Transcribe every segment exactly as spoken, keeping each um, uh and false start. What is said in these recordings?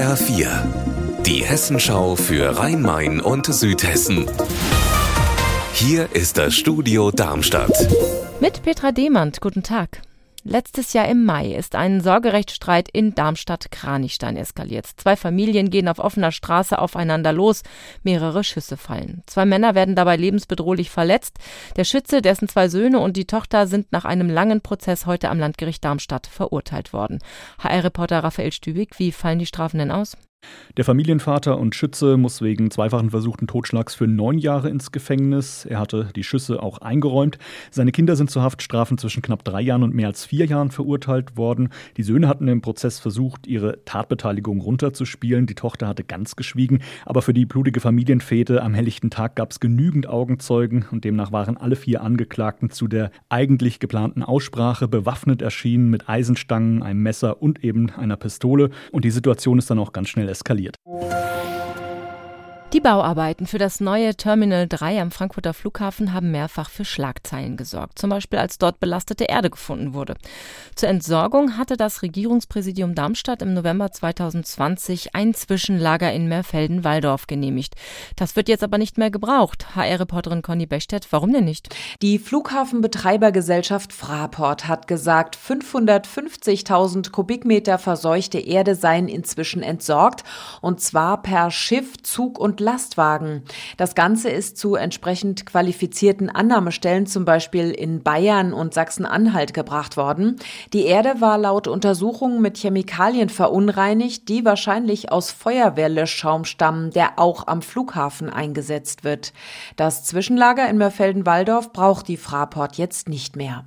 R vier, die Hessenschau für Rhein-Main und Südhessen. Hier ist das Studio Darmstadt. Mit Petra Demand, guten Tag. Letztes Jahr im Mai ist ein Sorgerechtsstreit in Darmstadt-Kranichstein eskaliert. Zwei Familien gehen auf offener Straße aufeinander los, mehrere Schüsse fallen. Zwei Männer werden dabei lebensbedrohlich verletzt. Der Schütze, dessen zwei Söhne und die Tochter sind nach einem langen Prozess heute am Landgericht Darmstadt verurteilt worden. H R-Reporter Raphael Stübig, wie fallen die Strafen denn aus? Der Familienvater und Schütze muss wegen zweifachen versuchten Totschlags für neun Jahre ins Gefängnis. Er hatte die Schüsse auch eingeräumt. Seine Kinder sind zu Haftstrafen zwischen knapp drei Jahren und mehr als vier Jahren verurteilt worden. Die Söhne hatten im Prozess versucht, ihre Tatbeteiligung runterzuspielen. Die Tochter hatte ganz geschwiegen. Aber für die blutige Familienfete am helllichten Tag gab es genügend Augenzeugen. Und demnach waren alle vier Angeklagten zu der eigentlich geplanten Aussprache bewaffnet erschienen mit Eisenstangen, einem Messer und eben einer Pistole. Und die Situation ist dann auch ganz schnell eskaliert. Die Bauarbeiten für das neue Terminal drei am Frankfurter Flughafen haben mehrfach für Schlagzeilen gesorgt. Zum Beispiel, als dort belastete Erde gefunden wurde. Zur Entsorgung hatte das Regierungspräsidium Darmstadt im November zweitausendzwanzig ein Zwischenlager in Meerfelden-Walldorf genehmigt. Das wird jetzt aber nicht mehr gebraucht. H R-Reporterin Conny Bechstedt, warum denn nicht? Die Flughafenbetreibergesellschaft Fraport hat gesagt, fünfhundertfünfzigtausend Kubikmeter verseuchte Erde seien inzwischen entsorgt, und zwar per Schiff, Zug und Lastwagen. Das Ganze ist zu entsprechend qualifizierten Annahmestellen, zum Beispiel in Bayern und Sachsen-Anhalt, gebracht worden. Die Erde war laut Untersuchungen mit Chemikalien verunreinigt, die wahrscheinlich aus Feuerwehrlöschschaum stammen, der auch am Flughafen eingesetzt wird. Das Zwischenlager in Meerfelden-Walldorf braucht die Fraport jetzt nicht mehr.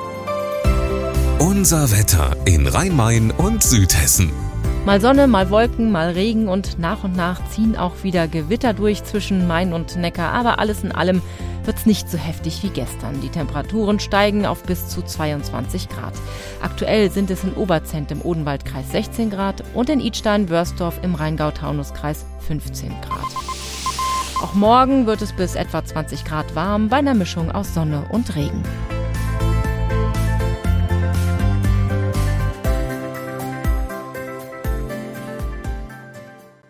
Unser Wetter in Rhein-Main und Südhessen. Mal Sonne, mal Wolken, mal Regen und nach und nach ziehen auch wieder Gewitter durch zwischen Main und Neckar. Aber alles in allem wird's nicht so heftig wie gestern. Die Temperaturen steigen auf bis zu zweiundzwanzig Grad. Aktuell sind es in Oberzent im Odenwaldkreis sechzehn Grad und in Idstein-Wörsdorf im Rheingau-Taunus-Kreis fünfzehn Grad. Auch morgen wird es bis etwa zwanzig Grad warm bei einer Mischung aus Sonne und Regen.